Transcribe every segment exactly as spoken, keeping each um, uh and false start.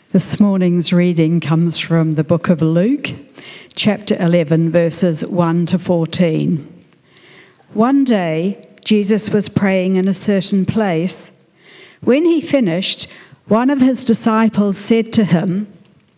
This morning's reading comes from the book of Luke, chapter eleven, verses one to fourteen. One day, Jesus was praying in a certain place. When he finished, one of his disciples said to him,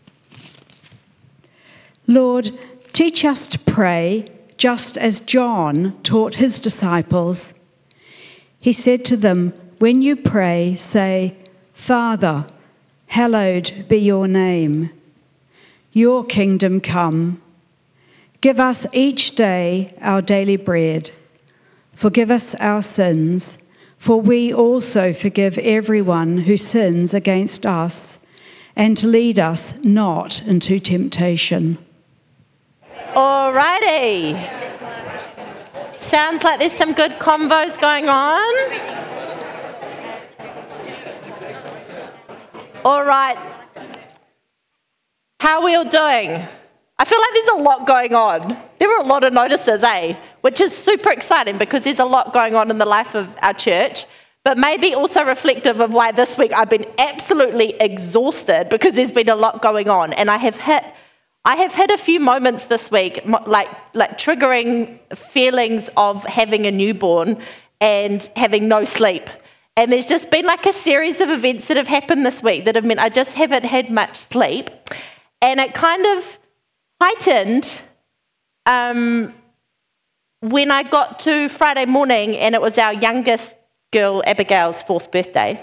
"Lord, teach us to pray, just as John taught his disciples." He said to them, "When you pray, say, 'Father, hallowed be your name. Your kingdom come. Give us each day our daily bread. Forgive us our sins, for we also forgive everyone who sins against us, and lead us not into temptation.'" Alrighty. Sounds like there's some good convos going on. All right. How are we all doing? I feel like there's a lot going on. There are a lot of notices, eh? Which is super exciting because there's a lot going on in the life of our church, but maybe also reflective of why this week I've been absolutely exhausted because there's been a lot going on. And I have hit, I have had a few moments this week, like, like triggering feelings of having a newborn and having no sleep. And there's just been like a series of events that have happened this week that have meant I just haven't had much sleep. And it kind of heightened um, when I got to Friday morning and it was our youngest girl, Abigail's fourth birthday.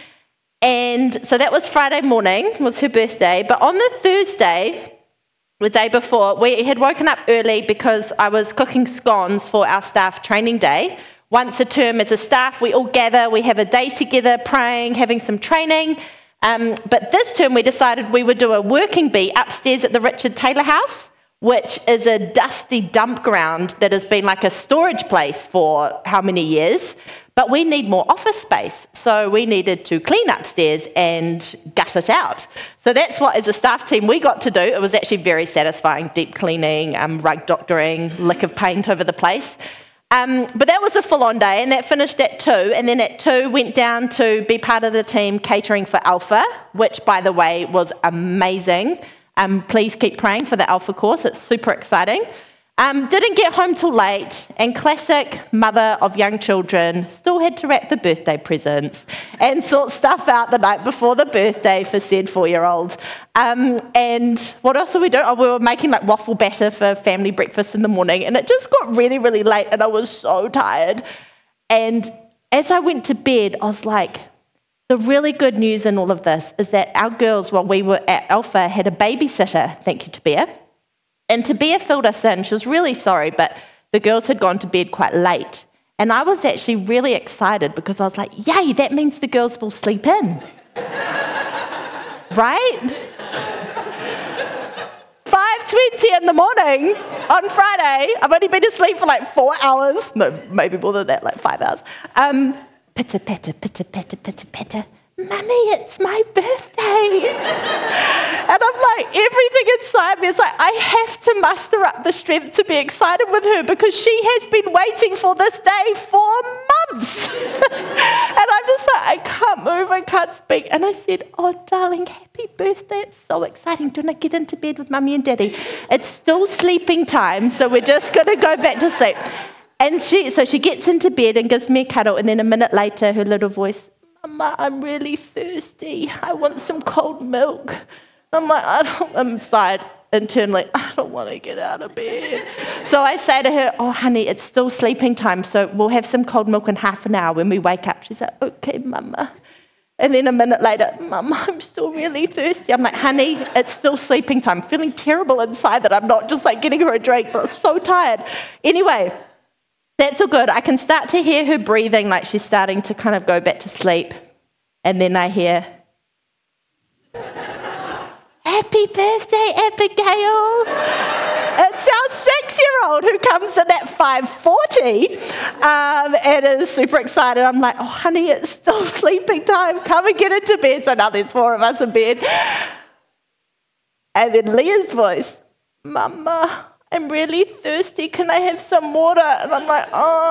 And so that was Friday morning, was her birthday. But on the Thursday, the day before, we had woken up early because I was cooking scones for our staff training day. Once a term as a staff, we all gather, we have a day together, praying, having some training. Um, but this term, we decided we would do a working bee upstairs at the Richard Taylor House, which is a dusty dump ground that has been like a storage place for how many years. But we need more office space, so we needed to clean upstairs and gut it out. So that's what, as a staff team, we got to do. It was actually very satisfying, deep cleaning, um, rug doctoring, lick of paint over the place. Um, but that was a full-on day, and that finished at two, and then at two went down to be part of the team catering for Alpha, which, by the way, was amazing. Um, please keep praying for the Alpha course. It's super exciting. Um, didn't get home till late, and classic mother of young children, still had to wrap the birthday presents and sort stuff out the night before the birthday for said four-year-old. Um, and what else were we doing? Oh, we were making like waffle batter for family breakfast in the morning, and it just got really, really late, and I was so tired. And as I went to bed, I was like, the really good news in all of this is that our girls, while we were at Alpha, had a babysitter, thank you, Tabea. And Tabea filled us in. She was really sorry, but the girls had gone to bed quite late. And I was actually really excited because I was like, yay, that means the girls will sleep in. Right? five twenty in the morning on Friday. I've only been asleep for like four hours. No, maybe more than that, like five hours. Um, pitter, pitter, pitter, pitter, pitter, pitter. Mummy, it's my birthday. And I'm like, everything inside me is like, I have to muster up the strength to be excited with her because she has been waiting for this day for months. And I'm just like, I can't move, I can't speak. And I said, oh, darling, happy birthday. It's so exciting. Do not get into bed with Mummy and Daddy. It's still sleeping time, so we're just going to go back to sleep. And she, so she gets into bed and gives me a cuddle. And then a minute later, her little voice, Mama, I'm really thirsty. I want some cold milk. I'm like, I don't, I'm inside internally, I don't want to get out of bed. So I say to her, oh, honey, it's still sleeping time, so we'll have some cold milk in half an hour when we wake up. She's like, okay, Mama. And then a minute later, Mama, I'm still really thirsty. I'm like, honey, it's still sleeping time. I'm feeling terrible inside that I'm not just like getting her a drink, but I'm so tired. Anyway, that's all good. I can start to hear her breathing like she's starting to kind of go back to sleep. And then I hear, happy birthday, Abigail. It's our six-year-old who comes in at five forty um, and is super excited. I'm like, oh, honey, it's still sleeping time. Come and get into bed. So now there's four of us in bed. And then Leah's voice, Mama, I'm really thirsty. Can I have some water? And I'm like,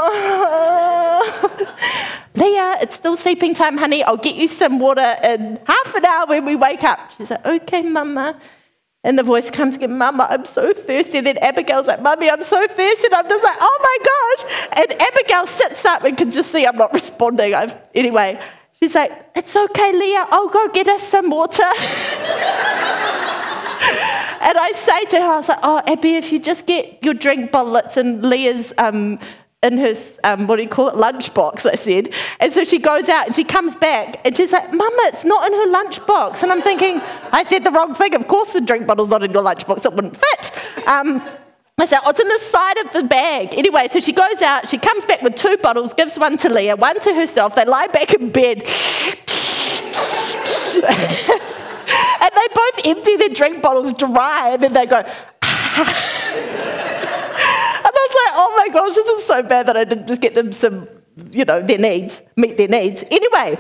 oh. Leah, it's still sleeping time, honey. I'll get you some water in half an hour when we wake up. She's like, okay, Mama. And the voice comes again, Mama, I'm so thirsty. And then Abigail's like, Mummy, I'm so thirsty. And I'm just like, oh my gosh. And Abigail sits up and can just see I'm not responding. I've, anyway, she's like, it's okay, Leah. I'll go get us some water. And I say to her, I was like, oh, Abby, if you just get your drink bottle, it's in Leah's, um, in her, um, what do you call it, lunchbox, I said. And so she goes out and she comes back and she's like, Mama, it's not in her lunchbox. And I'm thinking, I said the wrong thing. Of course the drink bottle's not in your lunchbox. It wouldn't fit. Um, I said, oh, it's in the side of the bag. Anyway, so she goes out, she comes back with two bottles, gives one to Leah, one to herself. They lie back in bed. And they both empty their drink bottles dry, and then they go, and I was like, oh my gosh, this is so bad that I didn't just get them some, you know, their needs, meet their needs. Anyway,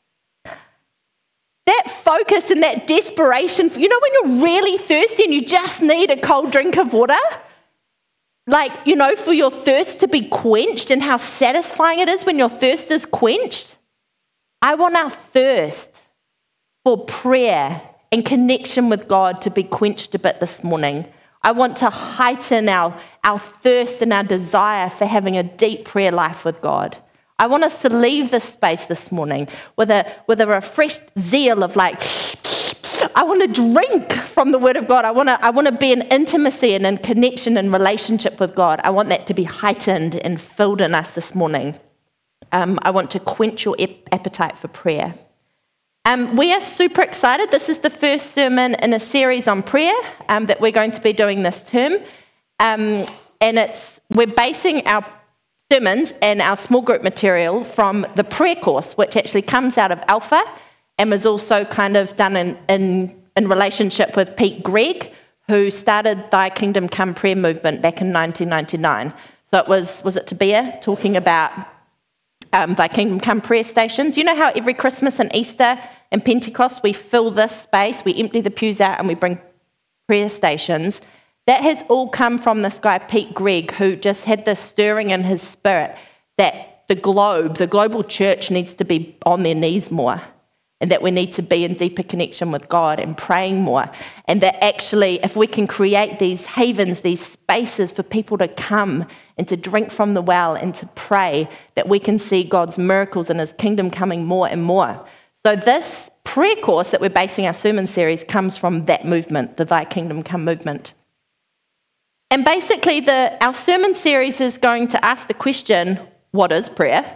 that focus and that desperation, you know, when you're really thirsty and you just need a cold drink of water, like, you know, for your thirst to be quenched and how satisfying it is when your thirst is quenched. I want our thirst for prayer and connection with God to be quenched a bit this morning. I want to heighten our, our thirst and our desire for having a deep prayer life with God. I want us to leave this space this morning with a, with a refreshed zeal of like, I want to drink from the Word of God. I want to, I want to be in intimacy and in connection and relationship with God. I want that to be heightened and filled in us this morning. Um, I want to quench your ep- appetite for prayer. Um, we are super excited. This is the first sermon in a series on prayer um, that we're going to be doing this term. Um, and it's we're basing our sermons and our small group material from the prayer course, which actually comes out of Alpha and was also kind of done in, in, in relationship with Pete Greig, who started Thy Kingdom Come prayer movement back in nineteen ninety-nine. So it was, was it Tabea talking about Um, Thy Kingdom Come prayer stations. You know how every Christmas and Easter and Pentecost we fill this space, we empty the pews out and we bring prayer stations? That has all come from this guy, Pete Greig, who just had this stirring in his spirit that the globe, the global church needs to be on their knees more, and that we need to be in deeper connection with God and praying more. And that actually, if we can create these havens, these spaces for people to come and to drink from the well and to pray, that we can see God's miracles and His kingdom coming more and more. So this prayer course that we're basing our sermon series comes from that movement, the Thy Kingdom Come movement. And basically, the, our sermon series is going to ask the question, what is prayer?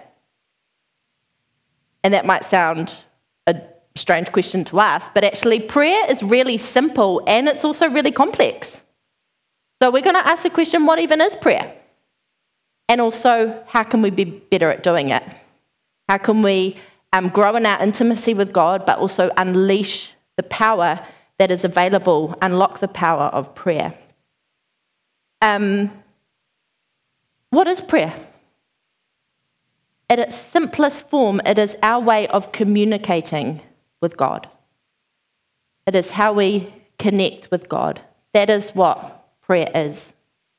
And that might sound a strange question to ask, but actually prayer is really simple and it's also really complex. So we're going to ask the question, what even is prayer? And also, how can we be better at doing it? How can we um, grow in our intimacy with God, but also unleash the power that is available, unlock the power of prayer? Um, what is prayer? At its simplest form, it is our way of communicating with God. It is how we connect with God. That is what prayer is.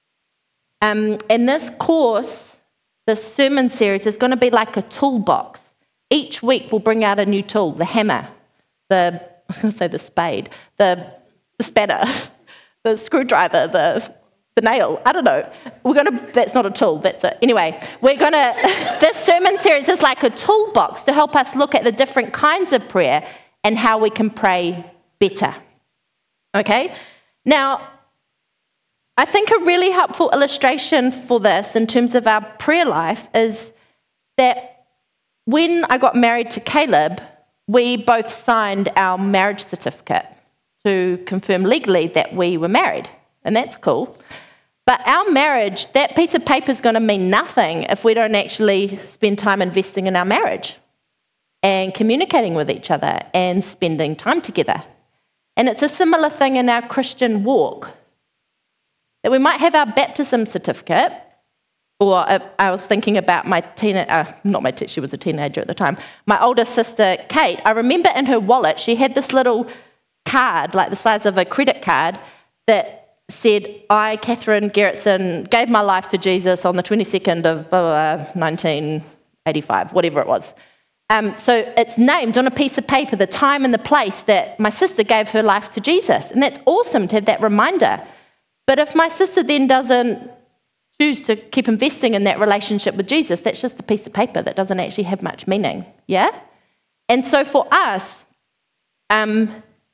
Um, in this course, this sermon series is going to be like a toolbox. Each week we'll bring out a new tool, the hammer, the, I was going to say the spade, the, the spanner, the screwdriver, the, the nail, I don't know. We're going to, that's not a tool, that's it. Anyway, we're going to, this sermon series is like a toolbox to help us look at the different kinds of prayer and how we can pray better. Okay? Now, I think a really helpful illustration for this in terms of our prayer life is that when I got married to Caleb, we both signed our marriage certificate to confirm legally that we were married, and that's cool. But our marriage, that piece of paper is going to mean nothing if we don't actually spend time investing in our marriage and communicating with each other and spending time together. And it's a similar thing in our Christian walk. That we might have our baptism certificate, or uh, I was thinking about my teenager, uh, not my, te- she was a teenager at the time, my older sister, Kate. I remember in her wallet, she had this little card, like the size of a credit card, that said, I, Catherine Gerritsen, gave my life to Jesus on the twenty-second of uh, nineteen eighty-five, whatever it was. Um, so it's named on a piece of paper the time and the place that my sister gave her life to Jesus. And that's awesome to have that reminder. But if my sister then doesn't choose to keep investing in that relationship with Jesus, that's just a piece of paper that doesn't actually have much meaning. Yeah? And so for us, um,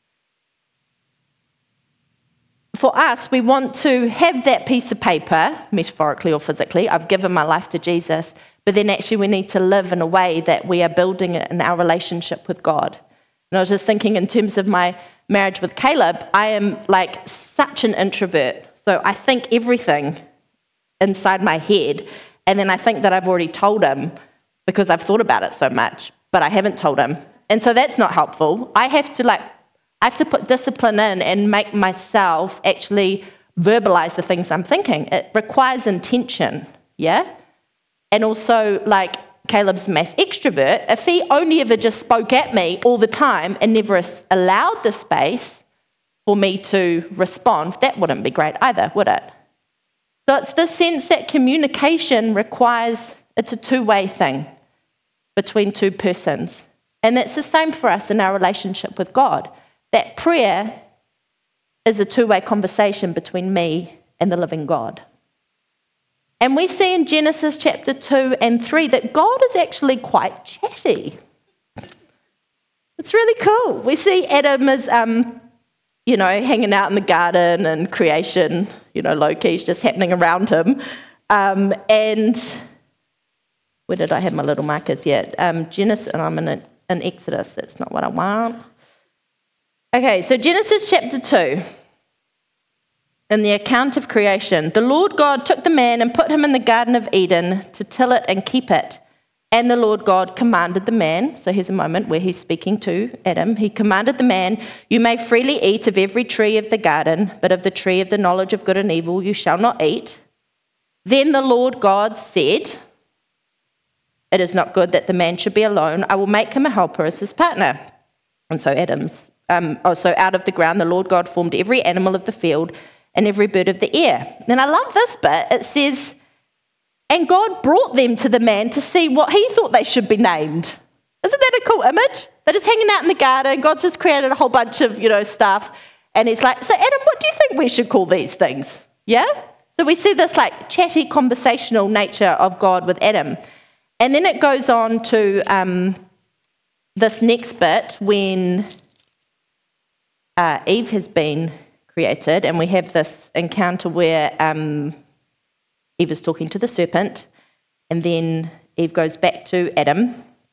for us, we want to have that piece of paper, metaphorically or physically, I've given my life to Jesus, but then actually we need to live in a way that we are building it in our relationship with God. And I was just thinking in terms of my marriage with Caleb, I am like such an introvert. So I think everything inside my head, and then I think that I've already told him because I've thought about it so much, but I haven't told him. And so that's not helpful. I have to like, I have to put discipline in and make myself actually verbalize the things I'm thinking. It requires intention, yeah? And also, like, Caleb's a mass extrovert. If he only ever just spoke at me all the time and never allowed the space for me to respond, that wouldn't be great either, would it? So it's this sense that communication requires, it's a two-way thing between two persons. And that's the same for us in our relationship with God. That prayer is a two-way conversation between me and the living God. And we see in Genesis chapter two and three that God is actually quite chatty. It's really cool. We see Adam as, um, you know, hanging out in the garden and creation, you know, low-key is just happening around him. Um, and where did I have my little markers yet? Um, Genesis, and I'm in, a, in Exodus. That's not what I want. Okay, so Genesis chapter two. In the account of creation, the Lord God took the man and put him in the Garden of Eden to till it and keep it. And the Lord God commanded the man, so here's a moment where he's speaking to Adam. He commanded the man, you may freely eat of every tree of the garden, but of the tree of the knowledge of good and evil you shall not eat. Then the Lord God said, it is not good that the man should be alone. I will make him a helper as his partner. And so Adam's, um, oh, so out of the ground the Lord God formed every animal of the field and every bird of the air. And I love this bit. It says, and God brought them to the man to see what he thought they should be named. Isn't that a cool image? They're just hanging out in the garden. God just created a whole bunch of, you know, stuff. And he's like, so Adam, what do you think we should call these things? Yeah? So we see this like chatty conversational nature of God with Adam. And then it goes on to um, this next bit when uh, Eve has been created, and we have this encounter where um, Eve is talking to the serpent, and then Eve goes back to Adam.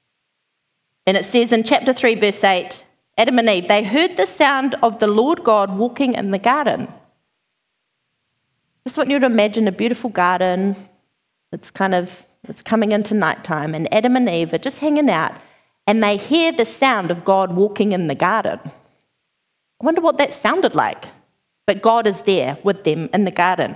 And it says in chapter three, verse eight, Adam and Eve, they heard the sound of the Lord God walking in the garden. Just want you to imagine a beautiful garden. It's kind of, it's coming into nighttime, and Adam and Eve are just hanging out, and they hear the sound of God walking in the garden. I wonder what that sounded like. But God is there with them in the garden.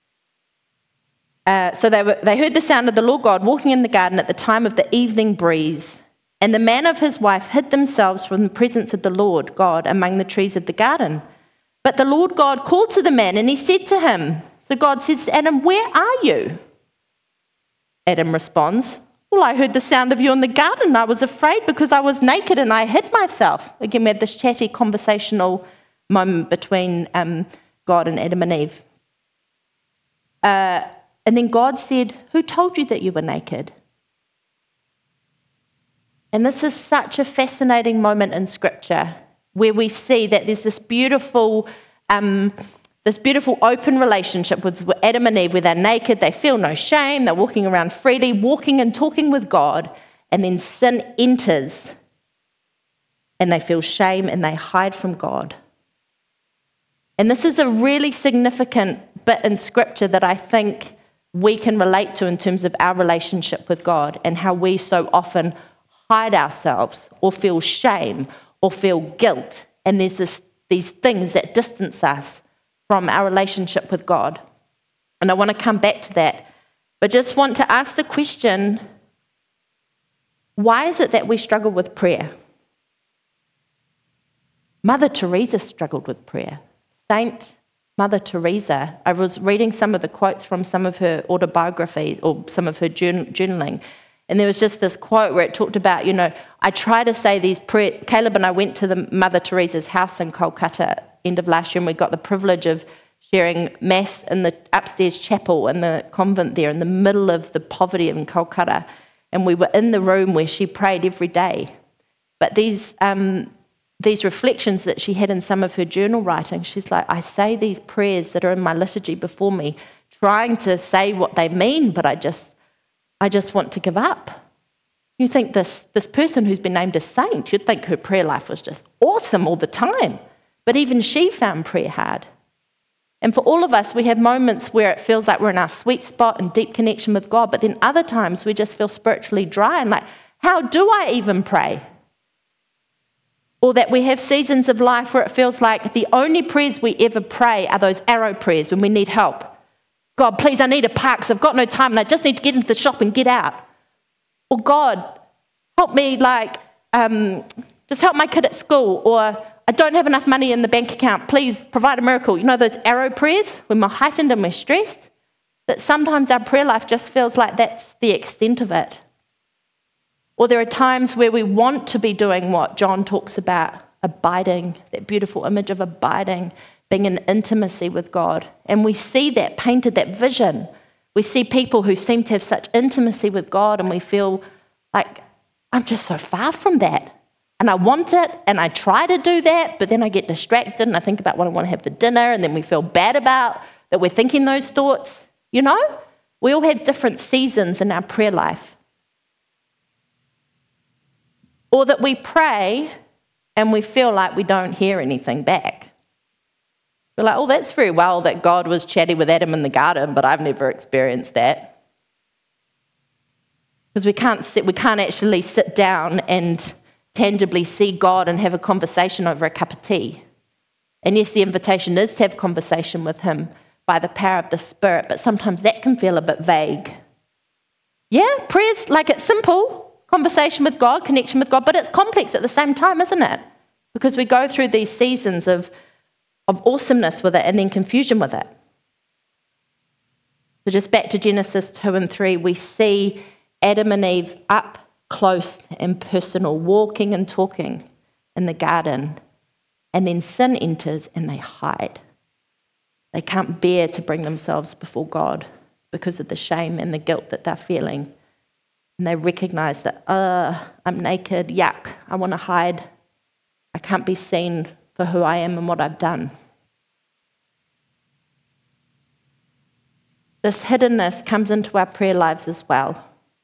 Uh, so they, were, they heard the sound of the Lord God walking in the garden at the time of the evening breeze. And the man of his wife hid themselves from the presence of the Lord God among the trees of the garden. But the Lord God called to the man and he said to him, so God says to Adam, where are you? Adam responds, well, I heard the sound of you in the garden. I was afraid because I was naked and I hid myself. Again, we had this chatty conversational moment between um, God and Adam and Eve. Uh, and then God said, who told you that you were naked? And this is such a fascinating moment in Scripture where we see that there's this beautiful, um, this beautiful open relationship with Adam and Eve where they're naked, they feel no shame, they're walking around freely, walking and talking with God, and then sin enters and they feel shame and they hide from God. And this is a really significant bit in Scripture that I think we can relate to in terms of our relationship with God and how we so often hide ourselves or feel shame or feel guilt. And there's this, these things that distance us from our relationship with God. And I want to come back to that, but just want to ask the question, why is it that we struggle with prayer? Mother Teresa struggled with prayer. Saint Mother Teresa. I was reading some of the quotes from some of her autobiographies or some of her journaling, and there was just this quote where it talked about, you know, I try to say these prayers. Caleb and I went to the Mother Teresa's house in Kolkata end of last year, and we got the privilege of sharing mass in the upstairs chapel in the convent there in the middle of the poverty in Kolkata. And we were in the room where she prayed every day. But these um, these reflections that she had in some of her journal writing, she's like, I say these prayers that are in my liturgy before me, trying to say what they mean, but I just I just want to give up. You think this, this person who's been named a saint, you'd think her prayer life was just awesome all the time. But even she found prayer hard. And for all of us, we have moments where it feels like we're in our sweet spot and deep connection with God, but then other times we just feel spiritually dry and like, how do I even pray? Or that we have seasons of life where it feels like the only prayers we ever pray are those arrow prayers when we need help. God, please, I need a park because I've got no time and I just need to get into the shop and get out. Or God, help me, like, um, just help my kid at school. Or I don't have enough money in the bank account. Please provide a miracle. You know those arrow prayers when we're heightened and we're stressed? That sometimes our prayer life just feels like that's the extent of it. Or there are times where we want to be doing what John talks about, abiding, that beautiful image of abiding, being in intimacy with God. And we see that painted, that vision. We see people who seem to have such intimacy with God and we feel like, I'm just so far from that. And I want it, and I try to do that, but then I get distracted, and I think about what I want to have for dinner, and then we feel bad about that we're thinking those thoughts. You know? We all have different seasons in our prayer life. Or that we pray, and we feel like we don't hear anything back. We're like, oh, that's very well that God was chatty with Adam in the garden, but I've never experienced that. Because we can't sit, we can't actually sit down and tangibly see God and have a conversation over a cup of tea. And yes, the invitation is to have conversation with him by the power of the Spirit, but sometimes that can feel a bit vague. Yeah, prayer's like it's simple, conversation with God, connection with God, but it's complex at the same time, isn't it? Because we go through these seasons of, of awesomeness with it and then confusion with it. So just back to Genesis two and three, we see Adam and Eve up close and personal, walking and talking in the garden. And then sin enters and they hide. They can't bear to bring themselves before God because of the shame and the guilt that they're feeling. And they recognize that, uh, I'm naked, yuck, I want to hide. I can't be seen for who I am and what I've done. This hiddenness comes into our prayer lives as well.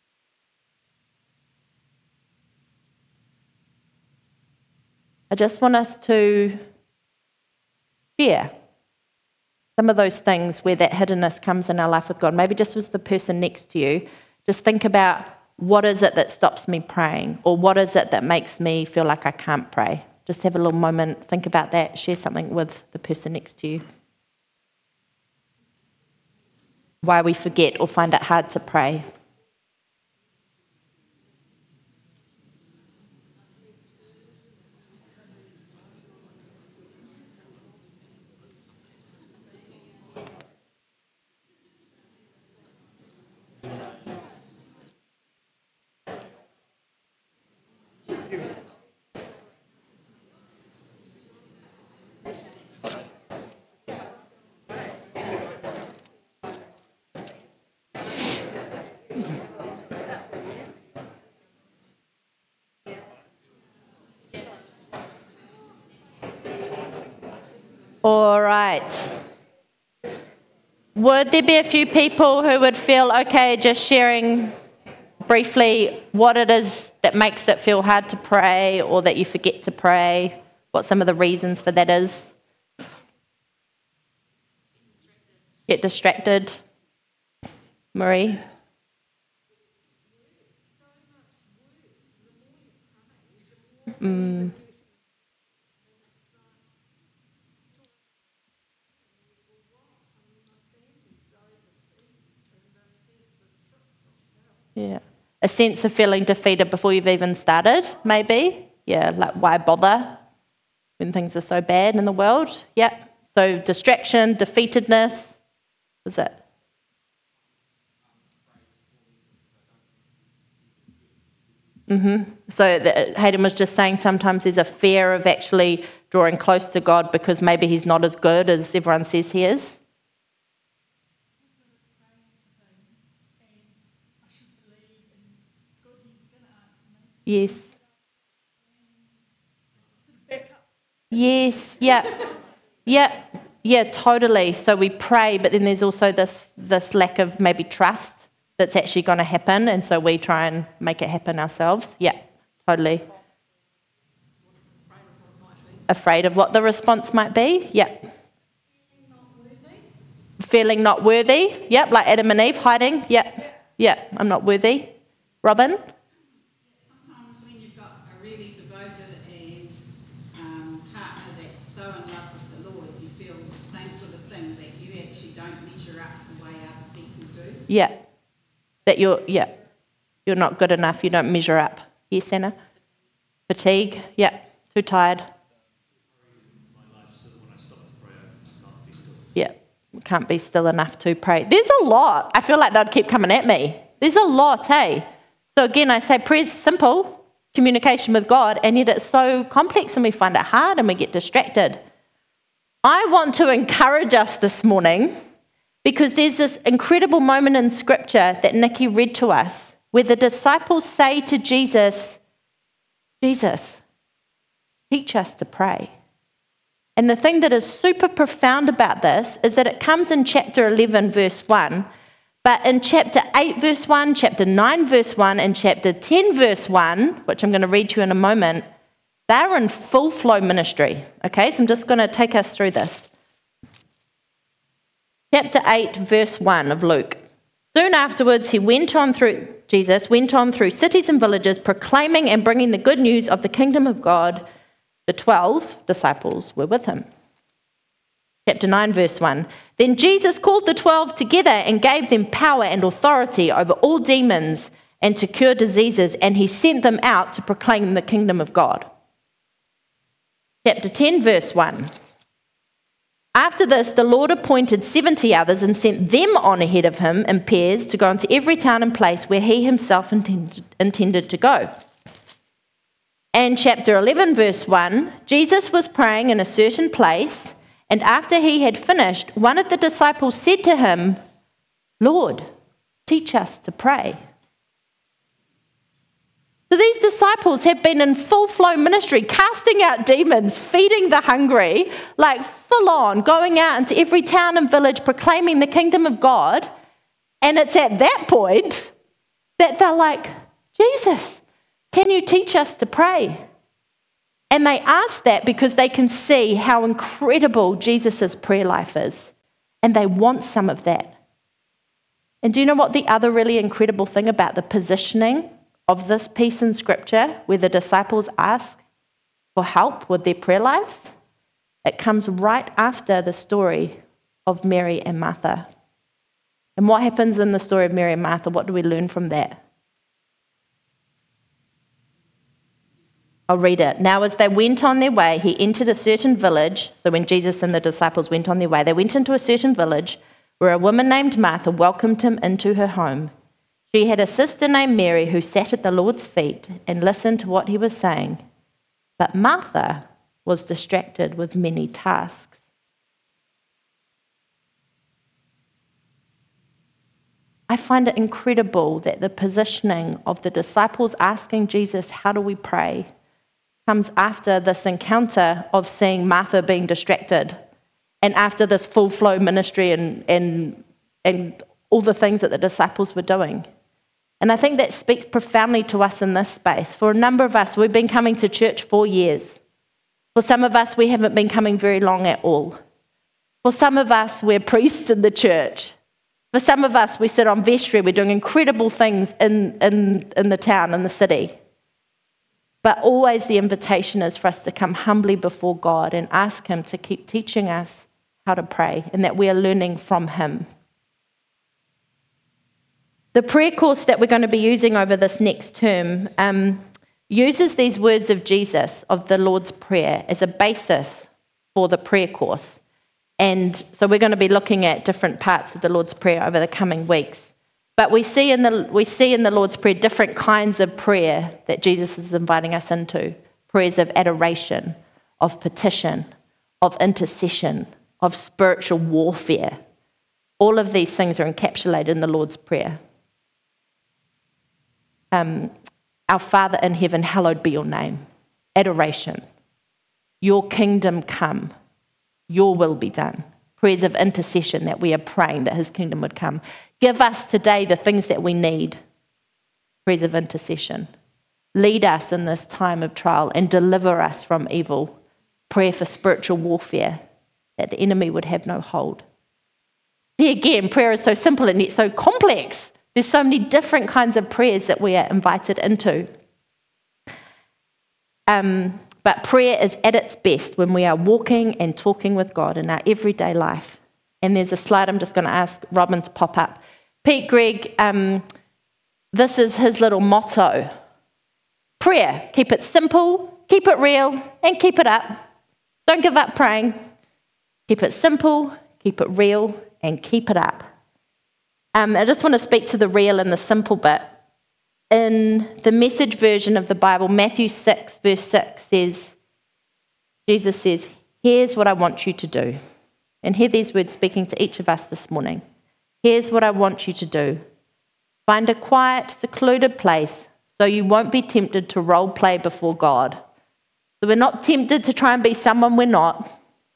I just want us to share some of those things where that hiddenness comes in our life with God. Maybe just with the person next to you. Just think about, what is it that stops me praying? Or what is it that makes me feel like I can't pray? Just have a little moment, think about that, share something with the person next to you. Why we forget or find it hard to pray. All right. Would there be a few people who would feel okay just sharing briefly what it is that makes it feel hard to pray or that you forget to pray, what some of the reasons for that is? Get distracted. Marie? Mm. Yeah. A sense of feeling defeated before you've even started, maybe. Yeah, like why bother when things are so bad in the world? Yeah. So distraction, defeatedness, is it? Mm-hmm. So the, Hayden was just saying sometimes there's a fear of actually drawing close to God because maybe he's not as good as everyone says he is. Yes. Yes, yeah. Yeah, yeah, totally. So we pray, but then there's also this this lack of maybe trust that's actually going to happen, and so we try and make it happen ourselves. Yeah, totally. Afraid of what the response might be. Yeah. Feeling not worthy. Yep, like Adam and Eve hiding. Yep, yeah, I'm not worthy. Robin? Sometimes when you've got a really devoted and um, partner that's so in love with the Lord, you feel the same sort of thing, that you actually don't measure up the way other people do. Yeah. That you're, yeah, you're not good enough, you don't measure up. Yes, Anna? Fatigue. Yeah, too tired. Yeah, can't be still enough to pray. There's a lot. I feel like they'd keep coming at me. There's a lot, hey? So again, I say prayer's simple, communication with God, and yet it's so complex and we find it hard and we get distracted. I want to encourage us this morning because there's this incredible moment in Scripture that Nikki read to us where the disciples say to Jesus, Jesus, teach us to pray. And the thing that is super profound about this is that it comes in chapter eleven, verse one, but in chapter eight, verse one, chapter nine, verse one, and chapter ten, verse one, which I'm going to read to you in a moment, they're in full flow ministry. Okay, so I'm just going to take us through this. Chapter eight, verse one of Luke. Soon afterwards, he went on through, Jesus went on through cities and villages, proclaiming and bringing the good news of the kingdom of God. The twelve disciples were with him. Chapter nine, verse one. Then Jesus called the twelve together and gave them power and authority over all demons and to cure diseases, and he sent them out to proclaim the kingdom of God. Chapter ten, verse one. After this, the Lord appointed seventy others and sent them on ahead of him in pairs to go into every town and place where he himself intended, intended to go. And chapter eleven, verse one, Jesus was praying in a certain place, and after he had finished, one of the disciples said to him, Lord, teach us to pray. So these disciples have been in full flow ministry, casting out demons, feeding the hungry, like full on, going out into every town and village, proclaiming the kingdom of God. And it's at that point that they're like, Jesus, can you teach us to pray? And they ask that because they can see how incredible Jesus' prayer life is. And they want some of that. And do you know what the other really incredible thing about the positioning of this piece in Scripture where the disciples ask for help with their prayer lives? It comes right after the story of Mary and Martha. And what happens in the story of Mary and Martha? What do we learn from that? I'll read it. Now, as they went on their way, he entered a certain village. So when Jesus and the disciples went on their way, they went into a certain village where a woman named Martha welcomed him into her home. She had a sister named Mary who sat at the Lord's feet and listened to what he was saying. But Martha was distracted with many tasks. I find it incredible that the positioning of the disciples asking Jesus, how do we pray, comes after this encounter of seeing Martha being distracted and after this full flow ministry and, and, and all the things that the disciples were doing. And I think that speaks profoundly to us in this space. For a number of us, we've been coming to church for years. For some of us, we haven't been coming very long at all. For some of us, we're priests in the church. For some of us, we sit on vestry, we're doing incredible things in, in, in the town, in the city. But always the invitation is for us to come humbly before God and ask him to keep teaching us how to pray and that we are learning from him. The prayer course that we're going to be using over this next term um, uses these words of Jesus, of the Lord's Prayer, as a basis for the prayer course. And so we're going to be looking at different parts of the Lord's Prayer over the coming weeks. But we see in the we see in the Lord's Prayer different kinds of prayer that Jesus is inviting us into. Prayers of adoration, of petition, of intercession, of spiritual warfare. All of these things are encapsulated in the Lord's Prayer. Um, Our Father in heaven, hallowed be your name. Adoration. Your kingdom come. Your will be done. Prayers of intercession, that we are praying that his kingdom would come. Give us today the things that we need. Prayers of intercession. Lead us in this time of trial and deliver us from evil. Prayer for spiritual warfare, that the enemy would have no hold. See, again, prayer is so simple and yet so complex. There's so many different kinds of prayers that we are invited into. Um, but prayer is at its best when we are walking and talking with God in our everyday life. And there's a slide I'm just going to ask Robin to pop up. Pete Greig, um, this is his little motto. Prayer, keep it simple, keep it real, and keep it up. Don't give up praying. Keep it simple, keep it real, and keep it up. Um, I just want to speak to the real and the simple bit. In the Message version of the Bible, Matthew six, verse six says, Jesus says, here's what I want you to do. And hear these words speaking to each of us this morning. Here's what I want you to do. Find a quiet, secluded place so you won't be tempted to role play before God. So we're not tempted to try and be someone we're not.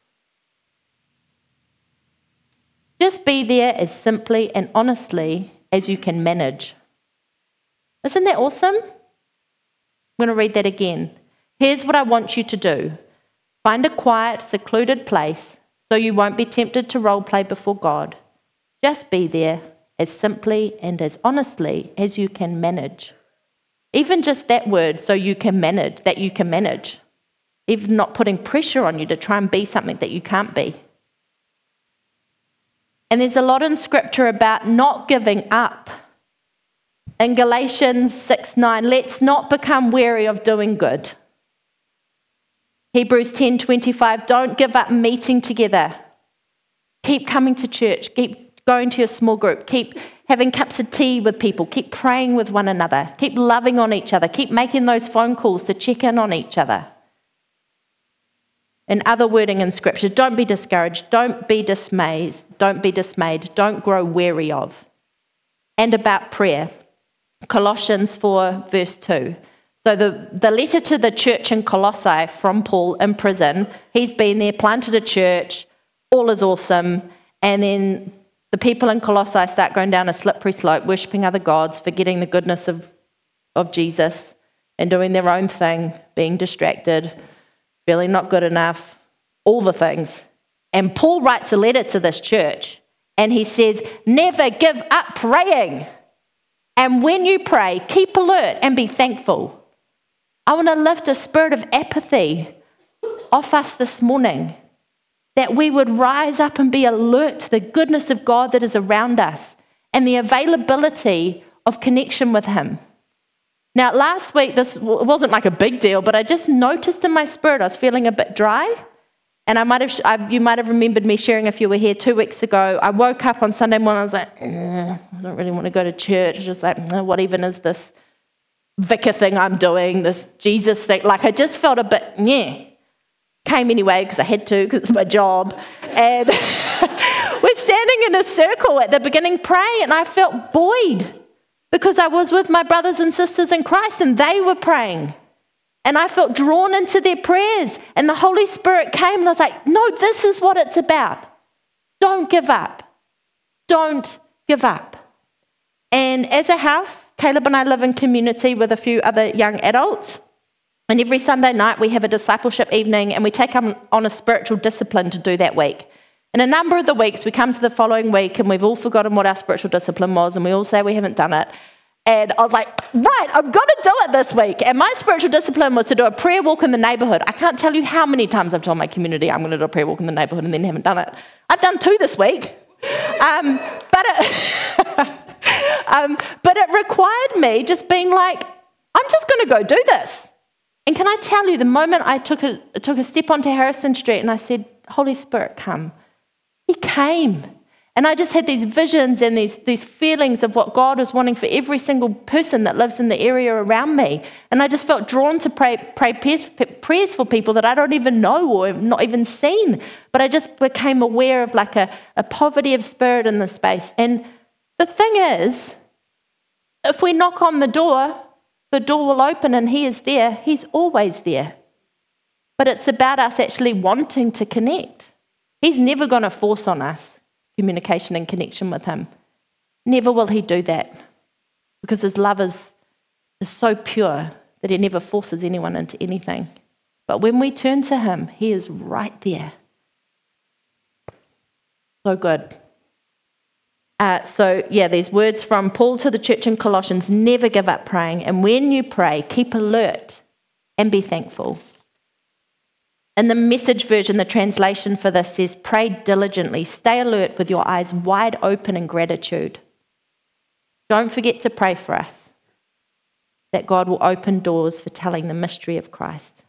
Just be there as simply and honestly as you can manage. Isn't that awesome? I'm going to read that again. Here's what I want you to do. Find a quiet, secluded place so you won't be tempted to role play before God. Just be there as simply and as honestly as you can manage. Even just that word, so you can manage, that you can manage. Even not putting pressure on you to try and be something that you can't be. And there's a lot in Scripture about not giving up. In Galatians six nine, let's not become weary of doing good. Hebrews ten twenty-five, don't give up meeting together. Keep coming to church. Keep going to your small group. Keep having cups of tea with people. Keep praying with one another. Keep loving on each other. Keep making those phone calls to check in on each other. And other wording in Scripture, don't be discouraged. Don't be dismayed. Don't be dismayed. Don't grow weary of. And about prayer. Colossians four, verse two. So the, the letter to the church in Colossae from Paul in prison, he's been there, planted a church, all is awesome, and then the people in Colossae start going down a slippery slope, worshipping other gods, forgetting the goodness of, of Jesus, and doing their own thing, being distracted, feeling not good enough, all the things. And Paul writes a letter to this church, and he says, never give up praying. And when you pray, keep alert and be thankful. I want to lift a spirit of apathy off us this morning, that we would rise up and be alert to the goodness of God that is around us and the availability of connection with him. Now, last week, this wasn't like a big deal, but I just noticed in my spirit I was feeling a bit dry. And I might have, I, you might have remembered me sharing if you were here two weeks ago. I woke up on Sunday morning, I was like, I don't really want to go to church. I was just like, what even is this vicar thing I'm doing, this Jesus thing? Like, I just felt a bit, yeah. Came anyway, because I had to, because it's my job. And we're standing in a circle at the beginning praying, and I felt buoyed because I was with my brothers and sisters in Christ, and they were praying. And I felt drawn into their prayers, and the Holy Spirit came, and I was like, no, this is what it's about. Don't give up. Don't give up. And as a house, Caleb and I live in community with a few other young adults. And every Sunday night we have a discipleship evening, and we take on, on a spiritual discipline to do that week. And a number of the weeks we come to the following week and we've all forgotten what our spiritual discipline was, and we all say we haven't done it. And I was like, right, I'm going to do it this week. And my spiritual discipline was to do a prayer walk in the neighbourhood. I can't tell you how many times I've told my community I'm going to do a prayer walk in the neighbourhood and then haven't done it. I've done two this week. Um, but, it, um, but it required me just being like, I'm just going to go do this. And can I tell you, the moment I took a, took a step onto Harrison Street and I said, Holy Spirit, come. He came. And I just had these visions and these, these feelings of what God was wanting for every single person that lives in the area around me. And I just felt drawn to pray, pray prayers, prayers for people that I don't even know or have not even seen. But I just became aware of like a, a poverty of spirit in the space. And the thing is, if we knock on the door, the door will open and he is there. He's always there. But it's about us actually wanting to connect. He's never going to force on us communication and connection with him. Never will he do that, because his love is, is so pure that he never forces anyone into anything. But when we turn to him, he is right there. So good. Uh, so yeah, these words from Paul to the church in Colossians: never give up praying, and when you pray, keep alert and be thankful. In the Message version, the translation for this says, pray diligently, stay alert with your eyes wide open in gratitude. Don't forget to pray for us, that God will open doors for telling the mystery of Christ.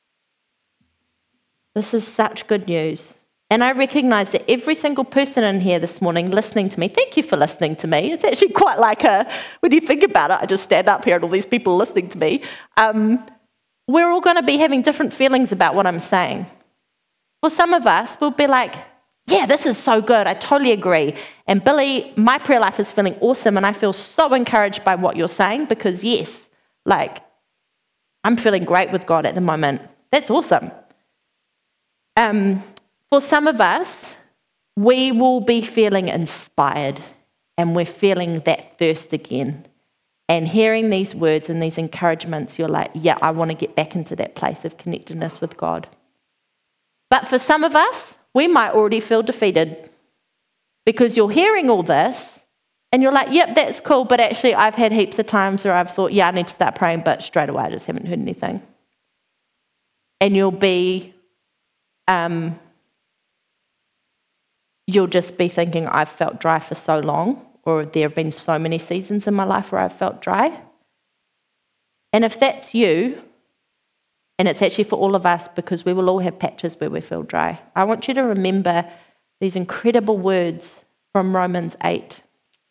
This is such good news. And I recognize that every single person in here this morning listening to me, thank you for listening to me. It's actually quite like a, when you think about it, I just stand up here and all these people listening to me. Um, we're all going to be having different feelings about what I'm saying. For some of us, we'll be like, yeah, this is so good. I totally agree. And Billy, my prayer life is feeling awesome, and I feel so encouraged by what you're saying, because yes, like, I'm feeling great with God at the moment. That's awesome. Um, for some of us, we will be feeling inspired, and we're feeling that thirst again. And hearing these words and these encouragements, you're like, yeah, I want to get back into that place of connectedness with God. But for some of us, we might already feel defeated, because you're hearing all this and you're like, yep, that's cool. But actually, I've had heaps of times where I've thought, yeah, I need to start praying, but straight away I just haven't heard anything. And you'll be, um, you'll just be thinking, I've felt dry for so long. Or there have been so many seasons in my life where I've felt dry. And if that's you, and it's actually for all of us, because we will all have patches where we feel dry, I want you to remember these incredible words from Romans eight,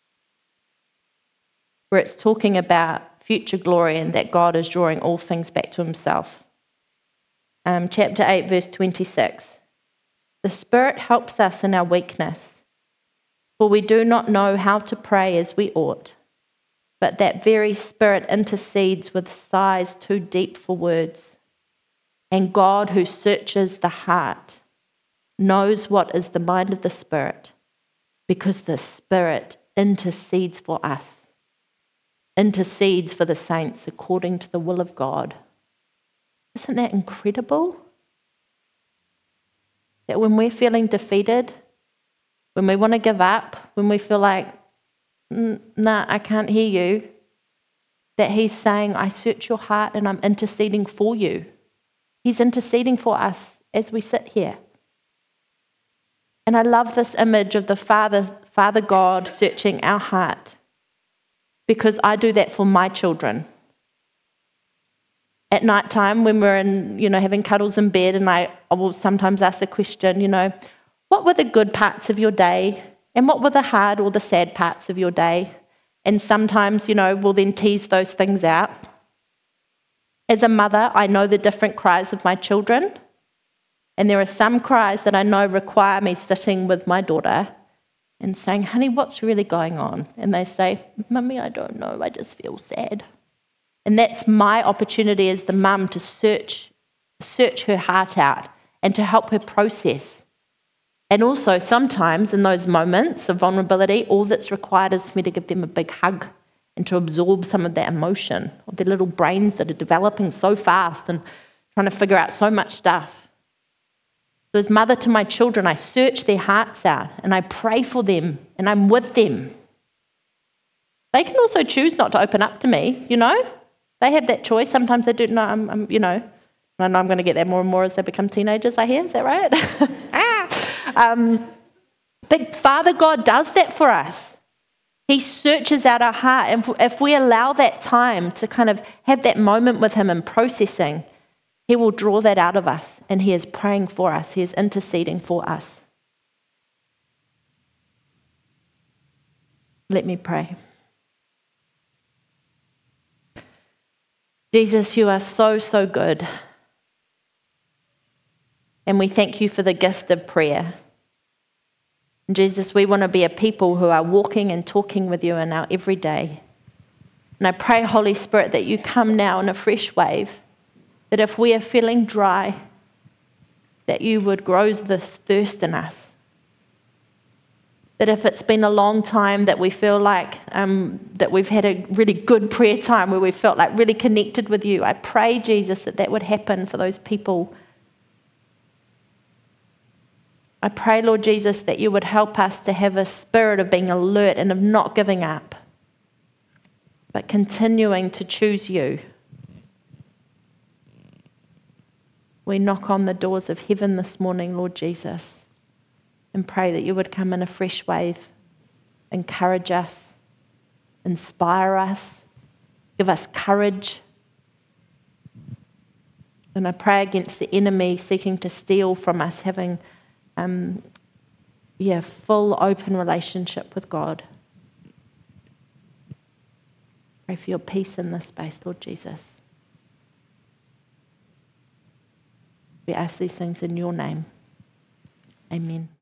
where it's talking about future glory and that God is drawing all things back to himself. Um, chapter eight, verse twenty-six. The Spirit helps us in our weakness, for we do not know how to pray as we ought, but that very Spirit intercedes with sighs too deep for words. And God, who searches the heart, knows what is the mind of the Spirit, because the Spirit intercedes for us, intercedes for the saints according to the will of God. Isn't that incredible? That when we're feeling defeated, when we want to give up, when we feel like, nah, I can't hear you, that he's saying, I search your heart and I'm interceding for you. He's interceding for us as we sit here. And I love this image of the Father, Father God searching our heart, because I do that for my children. At night time, when we're in, you know, having cuddles in bed, and I, I will sometimes ask the question, you know, what were the good parts of your day? And what were the hard or the sad parts of your day? And sometimes, you know, we'll then tease those things out. As a mother, I know the different cries of my children. And there are some cries that I know require me sitting with my daughter and saying, honey, what's really going on? And they say, Mummy, I don't know, I just feel sad. And that's my opportunity as the mum to search, search her heart out and to help her process. And also sometimes in those moments of vulnerability, all that's required is for me to give them a big hug and to absorb some of that emotion of their little brains that are developing so fast and trying to figure out so much stuff. So as mother to my children, I search their hearts out and I pray for them and I'm with them. They can also choose not to open up to me, you know. They have that choice. Sometimes they do. No, I'm, I'm you know, I know I'm going to get that more and more as they become teenagers, I hear. Is that right? ah. um, but Father God does that for us. He searches out our heart. And if we allow that time to kind of have that moment with him and processing, he will draw that out of us. And he is praying for us. He is interceding for us. Let me pray. Jesus, you are so, so good. And we thank you for the gift of prayer. And Jesus, we want to be a people who are walking and talking with you in our everyday. And I pray, Holy Spirit, that you come now in a fresh wave, that if we are feeling dry, that you would grow this thirst in us. That if it's been a long time that we feel like um, that we've had a really good prayer time where we felt like really connected with you, I pray, Jesus, that that would happen for those people. I pray, Lord Jesus, that you would help us to have a spirit of being alert and of not giving up, but continuing to choose you. We knock on the doors of heaven this morning, Lord Jesus, and pray that you would come in a fresh wave, encourage us, inspire us, give us courage. And I pray against the enemy seeking to steal from us having um, yeah, full open relationship with God. Pray for your peace in this space, Lord Jesus. We ask these things in your name. Amen.